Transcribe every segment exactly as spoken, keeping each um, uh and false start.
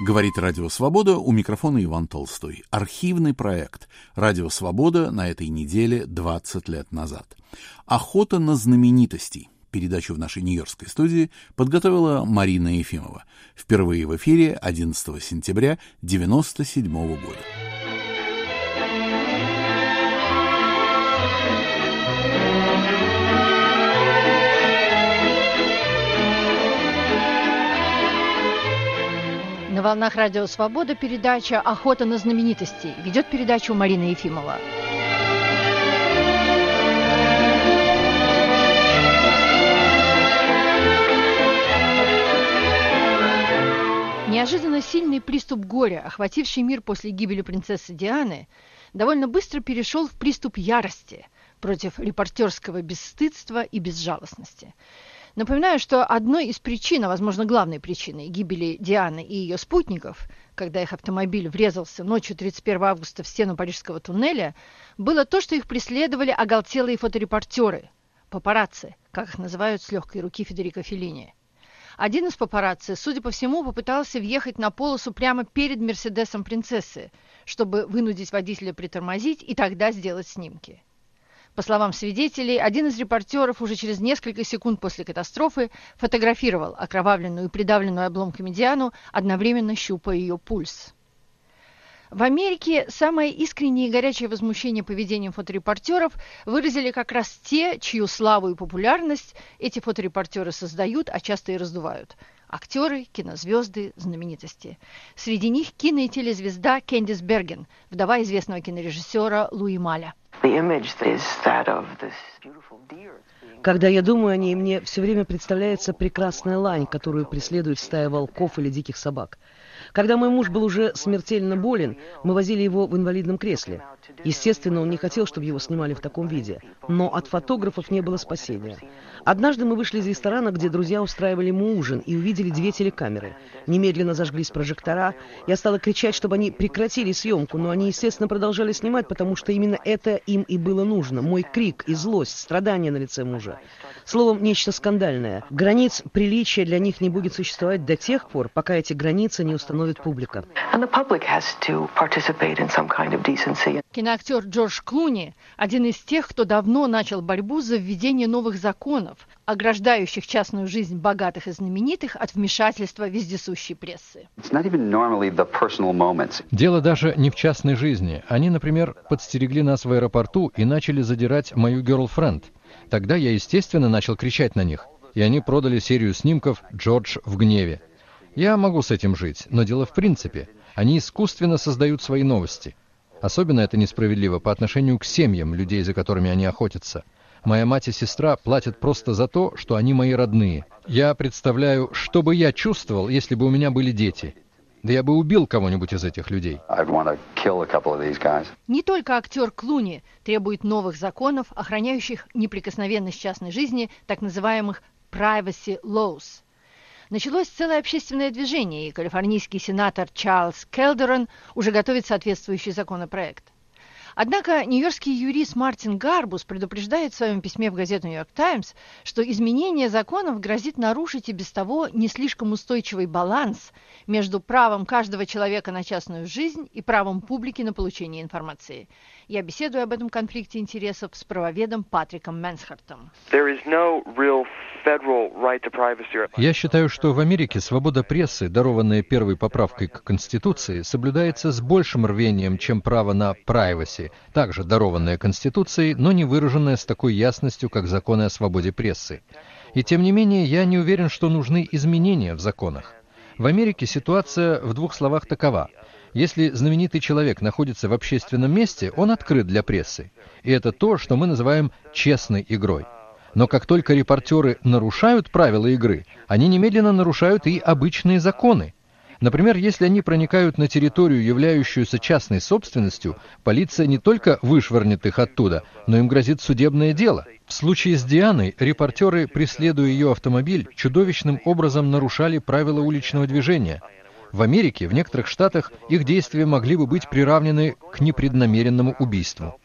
Говорит Радио Свобода, у микрофона Иван Толстой. Архивный проект Радио Свобода на этой неделе двадцать лет назад. Охота на знаменитостей. Передачу в нашей нью-йоркской студии подготовила Марина Ефимова. Впервые в эфире одиннадцатого сентября девяносто седьмого года. На волнах Радио Свобода передача «Охота на знаменитостей». Ведет передачу Марина Ефимова. Неожиданно сильный приступ горя, охвативший мир после гибели принцессы Дианы, довольно быстро перешел в приступ ярости против репортерского бесстыдства и безжалостности. Напоминаю, что одной из причин, а возможно главной причиной гибели Дианы и ее спутников, когда их автомобиль врезался ночью тридцать первого августа в стену парижского туннеля, было то, что их преследовали оголтелые фоторепортеры, папарацци, как их называют с легкой руки Федерико Феллини. Один из папарацци, судя по всему, попытался въехать на полосу прямо перед Мерседесом принцессы, чтобы вынудить водителя притормозить и тогда сделать снимки. По словам свидетелей, один из репортеров уже через несколько секунд после катастрофы фотографировал окровавленную и придавленную обломками Диану, одновременно щупая ее пульс. В Америке самое искреннее и горячее возмущение поведением фоторепортеров выразили как раз те, чью славу и популярность эти фоторепортеры создают, а часто и раздувают. Актеры, кинозвезды, знаменитости. Среди них кино- и телезвезда Кэндис Берген, вдова известного кинорежиссера Луи Маля. Когда я думаю о ней, мне все время представляется прекрасная лань, которую преследует стая волков или диких собак. Когда мой муж был уже смертельно болен, мы возили его в инвалидном кресле. Естественно, он не хотел, чтобы его снимали в таком виде, но от фотографов не было спасения. Однажды мы вышли из ресторана, где друзья устраивали ему ужин, и увидели две телекамеры. Немедленно зажглись прожектора. Я стала кричать, чтобы они прекратили съемку, но они, естественно, продолжали снимать, потому что именно это им и было нужно. Мой крик и злость, страдания на лице мужа. Словом, нечто скандальное. Границ приличия для них не будет существовать до тех пор, пока эти границы не установит публика. Киноактер Джордж Клуни – один из тех, кто давно начал борьбу за введение новых законов, ограждающих частную жизнь богатых и знаменитых от вмешательства вездесущей прессы. Дело даже не в частной жизни. Они, например, подстерегли нас в аэропорту и начали задирать мою girlfriend. Тогда я, естественно, начал кричать на них, и они продали серию снимков «Джордж в гневе». Я могу с этим жить, но дело в принципе. Они искусственно создают свои новости. Особенно это несправедливо по отношению к семьям людей, за которыми они охотятся. Моя мать и сестра платят просто за то, что они мои родные. Я представляю, что бы я чувствовал, если бы у меня были дети. Да я бы убил кого-нибудь из этих людей. Не только актер Клуни требует новых законов, охраняющих неприкосновенность частной жизни, так называемых privacy laws. Началось целое общественное движение, и калифорнийский сенатор Чарльз Келдерон уже готовит соответствующий законопроект. Однако нью-йоркский юрист Мартин Гарбус предупреждает в своем письме в газету «Нью-Йорк Таймс», что изменение законов грозит нарушить и без того не слишком устойчивый баланс между правом каждого человека на частную жизнь и правом публики на получение информации. Я беседую об этом конфликте интересов с правоведом Патриком Менсхартом. Я считаю, что в Америке свобода прессы, дарованная первой поправкой к Конституции, соблюдается с большим рвением, чем право на privacy, также дарованное Конституцией, но не выраженное с такой ясностью, как законы о свободе прессы. И тем не менее, я не уверен, что нужны изменения в законах. В Америке ситуация в двух словах такова. Если знаменитый человек находится в общественном месте, он открыт для прессы. И это то, что мы называем честной игрой. Но как только репортеры нарушают правила игры, они немедленно нарушают и обычные законы. Например, если они проникают на территорию, являющуюся частной собственностью, полиция не только вышвырнет их оттуда, но им грозит судебное дело. В случае с Дианой репортеры, преследуя ее автомобиль, чудовищным образом нарушали правила уличного движения. В Америке, в некоторых штатах, их действия могли бы быть приравнены к непреднамеренному убийству.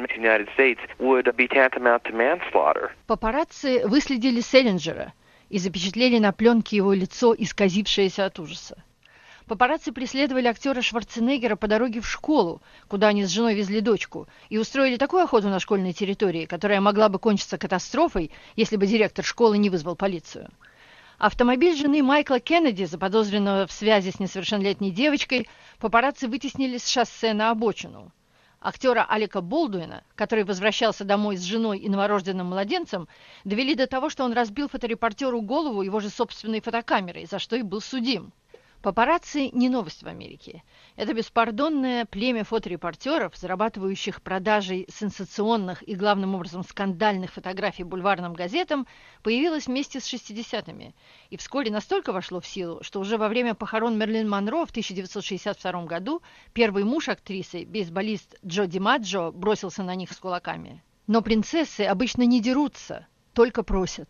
Папарацци выследили Селлинджера и запечатлели на пленке его лицо, исказившееся от ужаса. Папарацци преследовали актера Шварценеггера по дороге в школу, куда они с женой везли дочку, и устроили такую охоту на школьной территории, которая могла бы кончиться катастрофой, если бы директор школы не вызвал полицию. Автомобиль жены Майкла Кеннеди, заподозренного в связи с несовершеннолетней девочкой, папарацци вытеснили с шоссе на обочину. Актера Алека Болдуина, который возвращался домой с женой и новорожденным младенцем, довели до того, что он разбил фоторепортеру голову его же собственной фотокамерой, за что и был судим. Папарацци не новость в Америке. Это беспардонное племя фоторепортеров, зарабатывающих продажей сенсационных и, главным образом, скандальных фотографий бульварным газетам, появилось вместе с шестидесятыми. И вскоре настолько вошло в силу, что уже во время похорон Мерлин Монро в тысяча девятьсот шестьдесят втором году первый муж актрисы, бейсболист Джо Димаджо, бросился на них с кулаками. Но принцессы обычно не дерутся, только просят.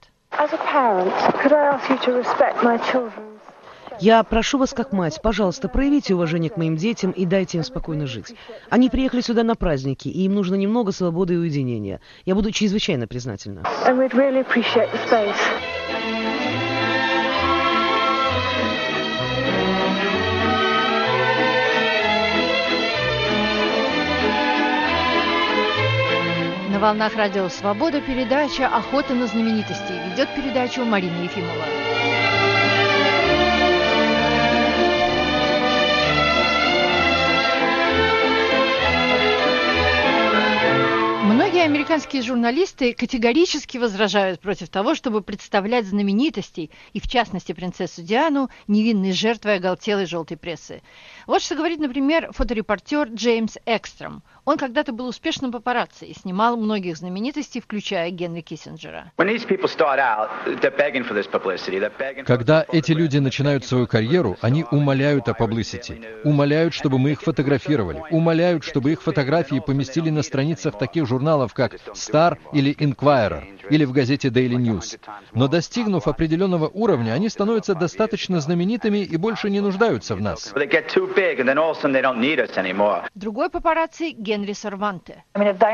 Я прошу вас как мать, пожалуйста, проявите уважение к моим детям и дайте им спокойно жить. Они приехали сюда на праздники, и им нужно немного свободы и уединения. Я буду чрезвычайно признательна. На волнах Радио Свобода передача «Охота на знаменитостей». Ведет передачу Марина Ефимова. Многие американские журналисты категорически возражают против того, чтобы представлять знаменитостей, и в частности принцессу Диану, невинной жертвой оголтелой желтой прессы. Вот что говорит, например, фоторепортер Джеймс Экстром. Он когда-то был успешным папарацци и снимал многих знаменитостей, включая Генри Киссинджера. Когда эти люди начинают свою карьеру, они умоляют о паблисити, умоляют, чтобы мы их фотографировали, умоляют, чтобы их фотографии поместили на страницах таких журналов, как Star или Inquirer, или в газете Daily News. Но достигнув определенного уровня, они становятся достаточно знаменитыми и больше не нуждаются в нас. Другой папарацци Генри Сорванте.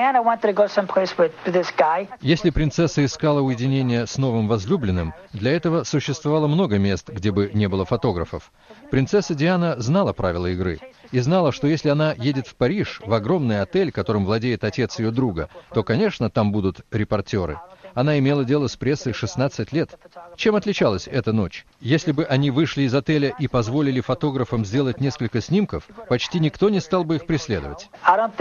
Если принцесса искала уединения с новым возлюбленным, для этого существовало много мест, где бы не было фотографов. Принцесса Диана знала правила игры и знала, что если она едет в Париж, в огромный отель, которым владеет отец ее друга, то, конечно, там будут репортеры. Она имела дело с прессой шестнадцать лет. Чем отличалась эта ночь? Если бы они вышли из отеля и позволили фотографам сделать несколько снимков, почти никто не стал бы их преследовать.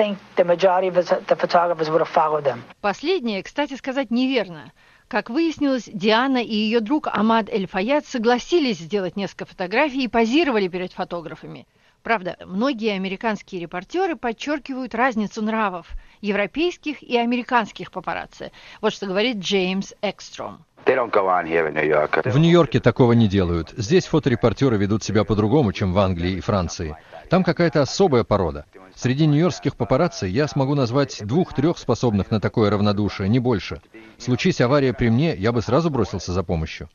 Последнее, кстати сказать, неверно. Как выяснилось, Диана и ее друг Амад Эль-Фаяд согласились сделать несколько фотографий и позировали перед фотографами. Правда, многие американские репортеры подчеркивают разницу нравов европейских и американских папарацци. Вот что говорит Джеймс Экстром. В Нью-Йорке такого не делают. Здесь фоторепортеры ведут себя по-другому, чем в Англии и Франции. Там какая-то особая порода. Среди нью-йоркских папарацци я смогу назвать двух-трех способных на такое равнодушие, не больше. Случись авария при мне, я бы сразу бросился за помощью.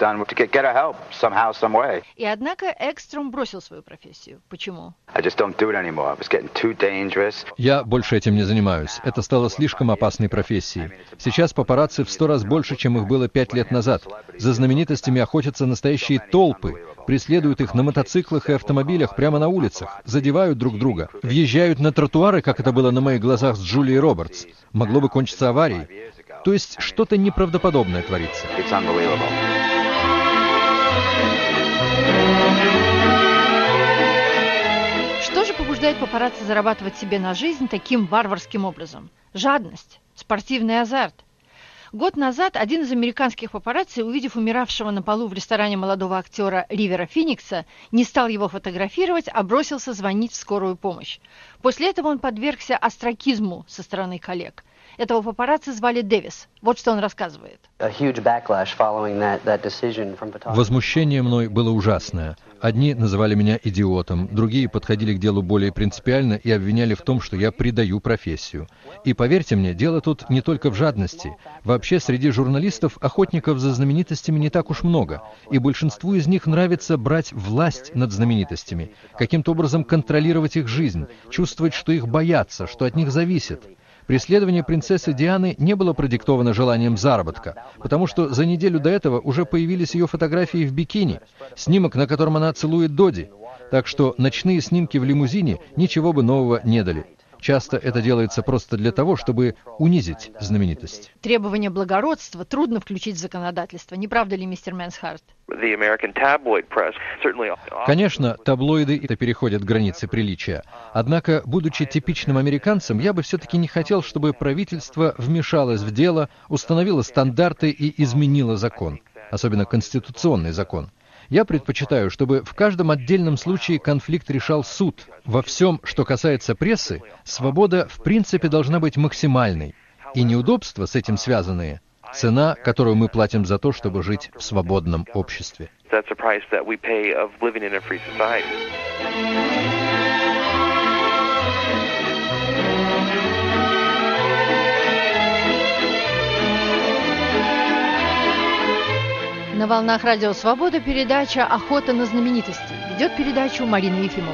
И однако Экстром бросил свою профессию. Почему? Я больше этим не занимаюсь. Это стало слишком опасной профессией. Сейчас папарацци в сто раз больше, чем их было пять лет назад. За знаменитостями охотятся настоящие толпы. Преследуют их на мотоциклах и автомобилях прямо на улицах, задевают друг друга, въезжают на тротуары, как это было на моих глазах с Джулией Робертс. Могло бы кончиться аварией. То есть что-то неправдоподобное творится. Что же побуждает папарацци зарабатывать себе на жизнь таким варварским образом? Жадность, спортивный азарт. Год назад один из американских папарацци, увидев умиравшего на полу в ресторане молодого актера Ривера Финикса, не стал его фотографировать, а бросился звонить в скорую помощь. После этого он подвергся остракизму со стороны коллег. Этого папарацци звали Дэвис. Вот что он рассказывает. Возмущение мной было ужасное. Одни называли меня идиотом, другие подходили к делу более принципиально и обвиняли в том, что я предаю профессию. И поверьте мне, дело тут не только в жадности. Вообще, среди журналистов охотников за знаменитостями не так уж много, и большинству из них нравится брать власть над знаменитостями, каким-то образом контролировать их жизнь, чувствовать, что их боятся, что от них зависит. Преследование принцессы Дианы не было продиктовано желанием заработка, потому что за неделю до этого уже появились ее фотографии в бикини, снимок, на котором она целует Доди. Так что ночные снимки в лимузине ничего бы нового не дали. Часто это делается просто для того, чтобы унизить знаменитость. Требования благородства трудно включить в законодательство. Не правда ли, мистер Мэнсхарт? Конечно, таблоиды это переходят границы приличия. Однако, будучи типичным американцем, я бы все-таки не хотел, чтобы правительство вмешалось в дело, установило стандарты и изменило закон, особенно конституционный закон. Я предпочитаю, чтобы в каждом отдельном случае конфликт решал суд. Во всем, что касается прессы, свобода в принципе должна быть максимальной. И неудобства с этим связанные – цена, которую мы платим за то, чтобы жить в свободном обществе. На волнах Радио Свобода передача «Охота на знаменитостей». Ведет передачу Марина Ефимова.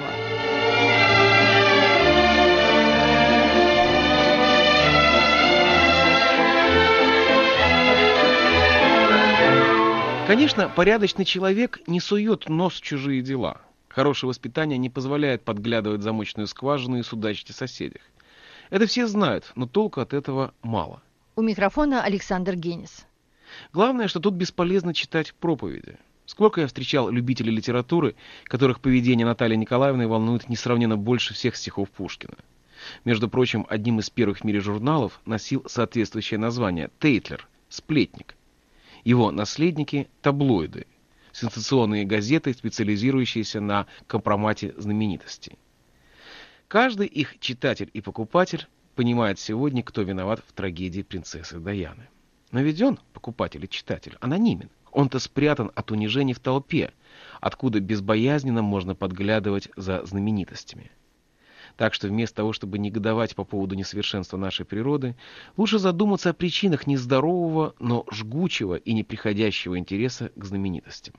Конечно, порядочный человек не сует нос в чужие дела. Хорошее воспитание не позволяет подглядывать в замочную скважину и судачить о соседях. Это все знают, но толку от этого мало. У микрофона Александр Генис. Главное, что тут бесполезно читать проповеди. Сколько я встречал любителей литературы, которых поведение Натальи Николаевны волнует несравненно больше всех стихов Пушкина. Между прочим, одним из первых в мире журналов носил соответствующее название «Тейтлер» — «Сплетник». Его наследники — таблоиды, сенсационные газеты, специализирующиеся на компромате знаменитостей. Каждый их читатель и покупатель понимает сегодня, кто виноват в трагедии принцессы Даяны. Но ведь он, покупатель и читатель, анонимен. Он-то спрятан от унижений в толпе, откуда безбоязненно можно подглядывать за знаменитостями. Так что вместо того, чтобы негодовать по поводу несовершенства нашей природы, лучше задуматься о причинах нездорового, но жгучего и неприходящего интереса к знаменитостям.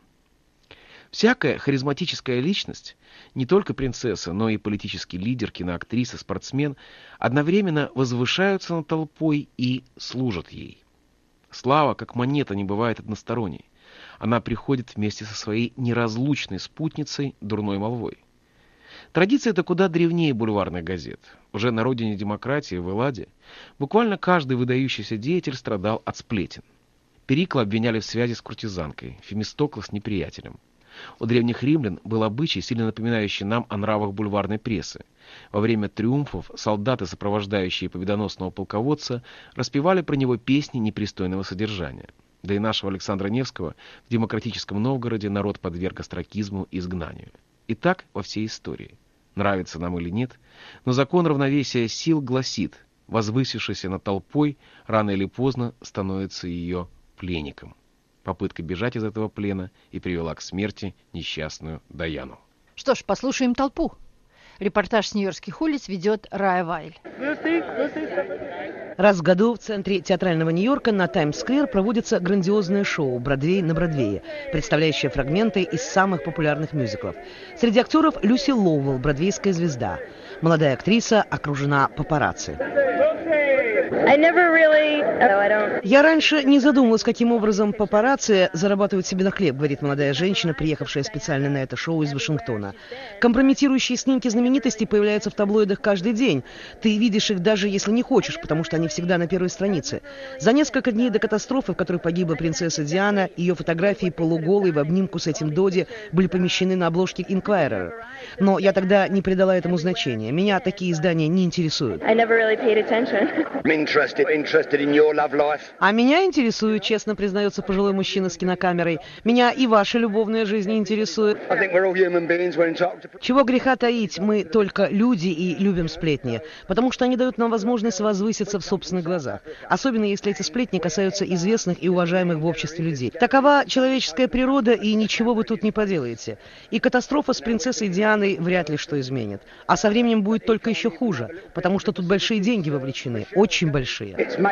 Всякая харизматическая личность, не только принцесса, но и политический лидер, киноактриса, спортсмен, одновременно возвышаются над толпой и служат ей. Слава, как монета, не бывает односторонней. Она приходит вместе со своей неразлучной спутницей, дурной молвой. Традиция эта куда древнее бульварных газет. Уже на родине демократии, в Элладе, буквально каждый выдающийся деятель страдал от сплетен. Перикла обвиняли в связи с куртизанкой, Фемистокла с неприятелем. У древних римлян был обычай, сильно напоминающий нам о нравах бульварной прессы. Во время триумфов солдаты, сопровождающие победоносного полководца, распевали про него песни непристойного содержания. Да и нашего Александра Невского в демократическом Новгороде народ подверг остракизму и изгнанию. И так во всей истории. Нравится нам или нет, но закон равновесия сил гласит: возвысившийся над толпой рано или поздно становится ее пленником. Попытка бежать из этого плена и привела к смерти несчастную Даяну. Что ж, послушаем толпу. Репортаж с нью-йоркских улиц ведет Рая Вайль. Раз в году в центре театрального Нью-Йорка на Таймс-сквер проводится грандиозное шоу «Бродвей на Бродвее», представляющее фрагменты из самых популярных мюзиклов. Среди актеров Люси Лоуэлл, бродвейская звезда. Молодая актриса окружена папарацци. Я раньше не задумывалась, каким образом папарацци зарабатывают себе на хлеб, говорит молодая женщина, приехавшая специально на это шоу из Вашингтона. Компрометирующие снимки знаменитостей появляются в таблоидах каждый день. Ты видишь их даже если не хочешь, потому что они всегда на первой странице. За несколько дней до катастрофы, в которой погибла принцесса Диана, ее фотографии полуголой в обнимку с этим Доди были помещены на обложке Inquirer. Но я тогда не придала этому значения. Меня такие издания не интересуют. А меня интересует, честно признается пожилой мужчина с кинокамерой. Меня и ваша любовная жизнь интересует. Чего греха таить, мы только люди и любим сплетни, потому что они дают нам возможность возвыситься в собственных глазах, особенно если эти сплетни касаются известных и уважаемых в обществе людей. Такова человеческая природа, и ничего вы тут не поделаете. И катастрофа с принцессой Дианой вряд ли что изменит. А со временем будет только еще хуже, потому что тут большие деньги вовлечены, очень большие. большие.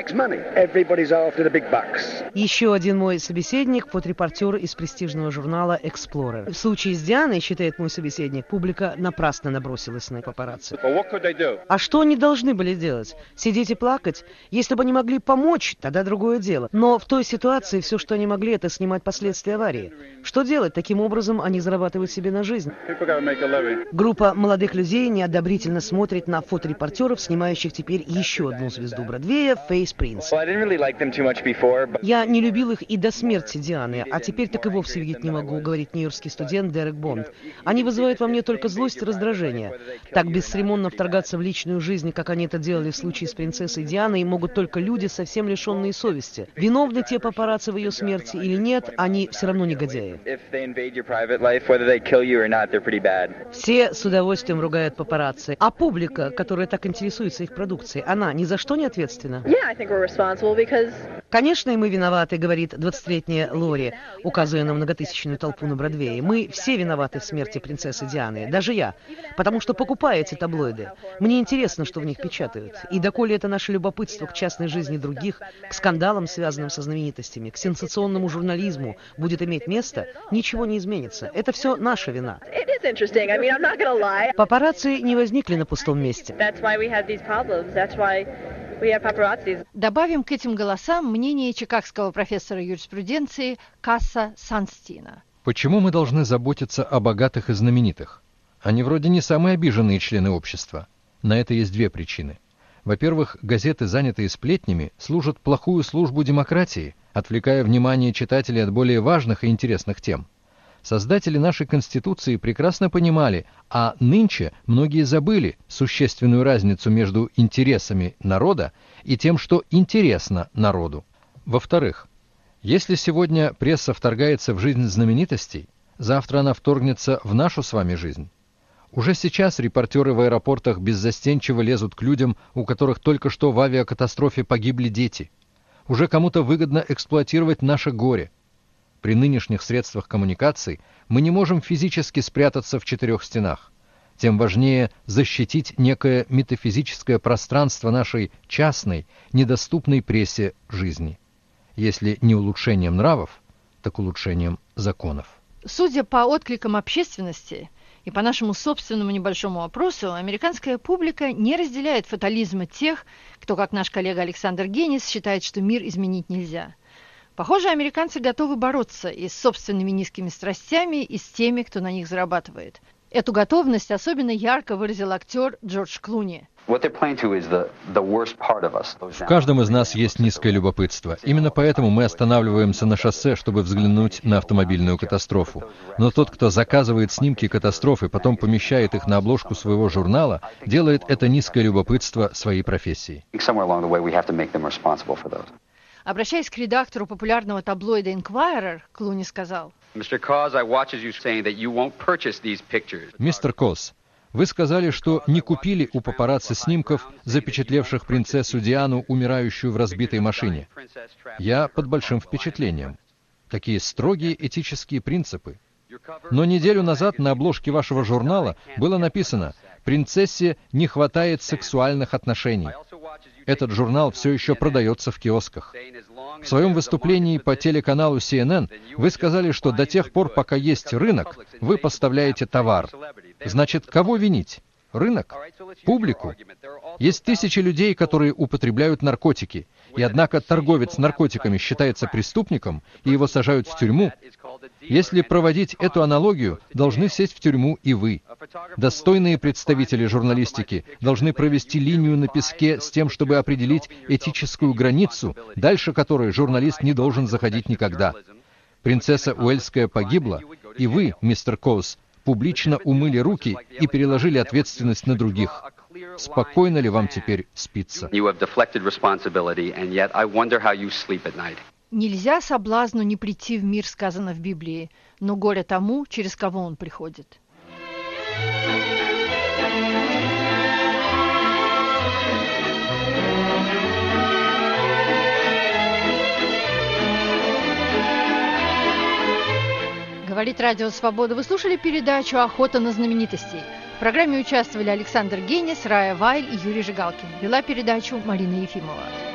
Еще один мой собеседник – фоторепортер из престижного журнала Explorer. В случае с Дианой, считает мой собеседник, публика напрасно набросилась на папарацци. А что они должны были делать? Сидеть и плакать? Если бы они могли помочь, тогда другое дело. Но в той ситуации все, что они могли, это снимать последствия аварии. Что делать? Таким образом они зарабатывают себе на жизнь. Группа молодых людей неодобрительно смотрит на фоторепортеров, снимающих теперь еще одну звезду Бродвея, Фейс Принц. Я не любил их и до смерти Дианы, а теперь так и вовсе видеть не могу, говорит нью-йоркский студент Дерек Бонд. Они вызывают во мне только злость и раздражение. Так бесцеремонно вторгаться в личную жизнь, как они это делали в случае с принцессой Дианой, могут только люди, совсем лишенные совести. Виновны те папарацци в ее смерти или нет, они все равно негодяи. Все с удовольствием ругают папарацци. А публика, которая так интересуется их продукцией, она ни за что не ответственна? Конечно, и мы виноваты, говорит двадцатилетняя Лори, указывая на многотысячную толпу на Бродвее. Мы все виноваты в смерти принцессы Дианы, даже я, потому что покупаю эти таблоиды. Мне интересно, что в них печатают. И доколе это наше любопытство к частной жизни других, к скандалам, связанным со знаменитостями, к сенсационному журнализму будет иметь место, ничего не изменится. Это все наша вина. Папарацци не возникли на пустом месте. Добавим к этим голосам мнение чикагского профессора юриспруденции Касса Санстина. Почему мы должны заботиться о богатых и знаменитых? Они вроде не самые обиженные члены общества. На это есть две причины. Во-первых, газеты, занятые сплетнями, служат плохую службу демократии, отвлекая внимание читателей от более важных и интересных тем. Создатели нашей Конституции прекрасно понимали, а нынче многие забыли существенную разницу между интересами народа и тем, что интересно народу. Во-вторых, если сегодня пресса вторгается в жизнь знаменитостей, завтра она вторгнется в нашу с вами жизнь. Уже сейчас репортеры в аэропортах беззастенчиво лезут к людям, у которых только что в авиакатастрофе погибли дети. Уже кому-то выгодно эксплуатировать наше горе. При нынешних средствах коммуникаций мы не можем физически спрятаться в четырех стенах. Тем важнее защитить некое метафизическое пространство нашей частной, недоступной прессе жизни. Если не улучшением нравов, так улучшением законов. Судя по откликам общественности и по нашему собственному небольшому опросу, американская публика не разделяет фатализма тех, кто, как наш коллега Александр Генис, считает, что мир изменить нельзя. Похоже, американцы готовы бороться и с собственными низкими страстями, и с теми, кто на них зарабатывает. Эту готовность особенно ярко выразил актер Джордж Клуни. В каждом из нас есть низкое любопытство. Именно поэтому мы останавливаемся на шоссе, чтобы взглянуть на автомобильную катастрофу. Но тот, кто заказывает снимки катастрофы, потом помещает их на обложку своего журнала, делает это низкое любопытство своей профессии. Обращаясь к редактору популярного таблоида Inquirer, Клуни сказал: «Мистер Коз, вы сказали, что не купили у папарацци снимков, запечатлевших принцессу Диану, умирающую в разбитой машине. Я под большим впечатлением. Такие строгие этические принципы. Но неделю назад на обложке вашего журнала было написано: «Принцессе не хватает сексуальных отношений». Этот журнал все еще продается в киосках. В своем выступлении по телеканалу си эн эн вы сказали, что до тех пор, пока есть рынок, вы поставляете товар. Значит, кого винить? Рынок? Публику? Есть тысячи людей, которые употребляют наркотики, и однако торговец наркотиками считается преступником, и его сажают в тюрьму. Если проводить эту аналогию, должны сесть в тюрьму и вы. Достойные представители журналистики должны провести линию на песке с тем, чтобы определить этическую границу, дальше которой журналист не должен заходить никогда. Принцесса Уэльская погибла, и вы, мистер Коуз, публично умыли руки и переложили ответственность на других. Спокойно ли вам теперь спится? Нельзя соблазну не прийти в мир, сказано в Библии, но горе тому, через кого он приходит. Говорит Радио Свобода. Вы слушали передачу «Охота на знаменитостей». В программе участвовали Александр Генис, Рая Вайль и Юрий Жигалкин. Вела передачу Марина Ефимова.